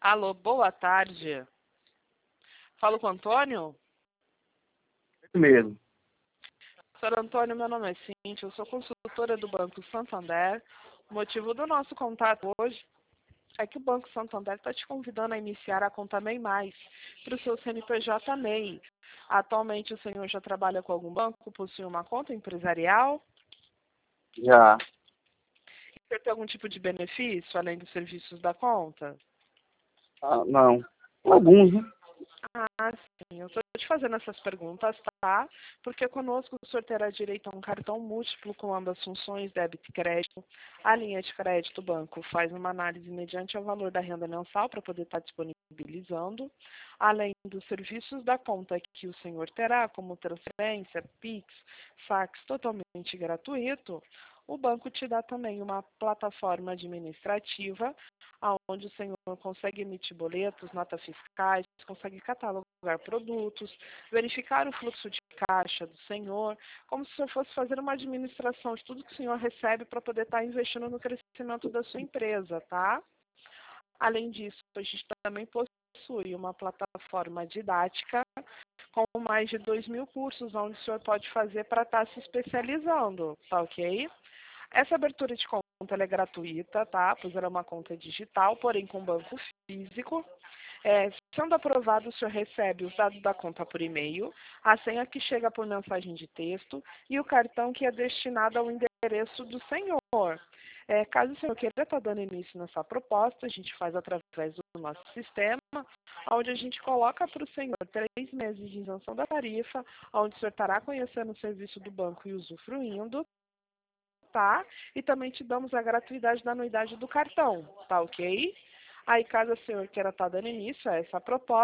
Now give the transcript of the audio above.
Alô, boa tarde. Falo com o Antônio? Isso mesmo. Senhor Antônio, meu nome é Cíntia, eu sou consultora do Banco Santander. O motivo do nosso contato hoje é que o Banco Santander está te convidando a iniciar a conta MEI+, para o seu CNPJ MEI. Atualmente o senhor já trabalha com algum banco, possui uma conta empresarial? Já. Quer ter algum tipo de benefício, além dos serviços da conta? Não. Alguns, né? Ah, sim. Eu estou te fazendo essas perguntas, tá? Porque conosco o senhor terá direito a um cartão múltiplo com ambas funções, débito e crédito. A linha de crédito, o banco faz uma análise mediante ao valor da renda mensal para poder estar disponibilizando. Além dos serviços da conta que o senhor terá, como transferência, Pix, saques totalmente gratuito, o banco te dá também uma plataforma administrativa onde o senhor consegue emitir boletos, notas fiscais, consegue catalogar produtos, verificar o fluxo de caixa do senhor, como se o senhor fosse fazer uma administração de tudo que o senhor recebe para poder estar investindo no crescimento da sua empresa, tá? Além disso, a gente também possui uma plataforma didática com mais de 2.000 cursos, onde o senhor pode fazer para estar se especializando, tá ok? Essa abertura de conta ela é gratuita, tá? Pois ela é uma conta digital, porém com banco físico. Sendo aprovado, o senhor recebe os dados da conta por e-mail, a senha que chega por mensagem de texto e o cartão que é destinado ao endereço do senhor. Caso o senhor queira estar dando início nessa proposta, a gente faz através do nosso sistema, onde a gente coloca para o senhor 3 meses de isenção da tarifa, onde o senhor estará conhecendo o serviço do banco e usufruindo, tá? E também te damos a gratuidade da anuidade do cartão, tá ok? Aí, caso o senhor queira estar dando início a essa proposta,